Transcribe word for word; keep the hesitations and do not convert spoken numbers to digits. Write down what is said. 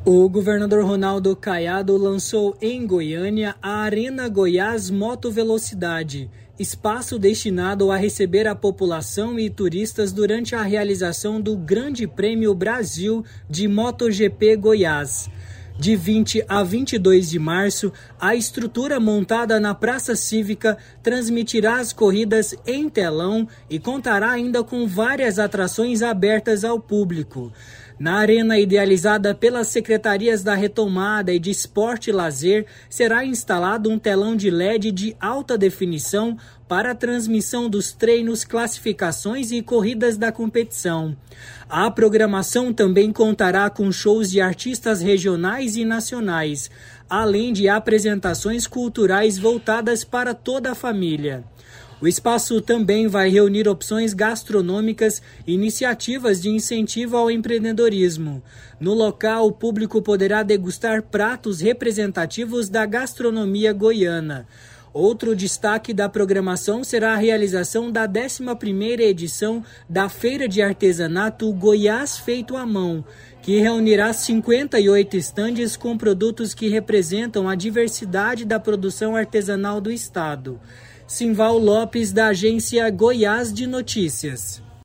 O governador Ronaldo Caiado lançou em Goiânia a Arena Goiás Moto Velocidade, espaço destinado a receber a população e turistas durante a realização do Grande Prêmio Brasil de MotoGP Goiás. De vinte a vinte e dois de março, a estrutura montada na Praça Cívica transmitirá as corridas em telão e contará ainda com várias atrações abertas ao público. Na arena idealizada pelas Secretarias da Retomada e de Esporte e Lazer, será instalado um telão de L E D de alta definição para a transmissão dos treinos, classificações e corridas da competição. A programação também contará com shows de artistas regionais e nacionais, além de apresentações culturais voltadas para toda a família. O espaço também vai reunir opções gastronômicas e iniciativas de incentivo ao empreendedorismo. No local, o público poderá degustar pratos representativos da gastronomia goiana. Outro destaque da programação será a realização da décima primeira edição da Feira de Artesanato Goiás Feito à Mão, que reunirá cinquenta e oito estandes com produtos que representam a diversidade da produção artesanal do estado. Simval Lopes, da agência Goiás de Notícias.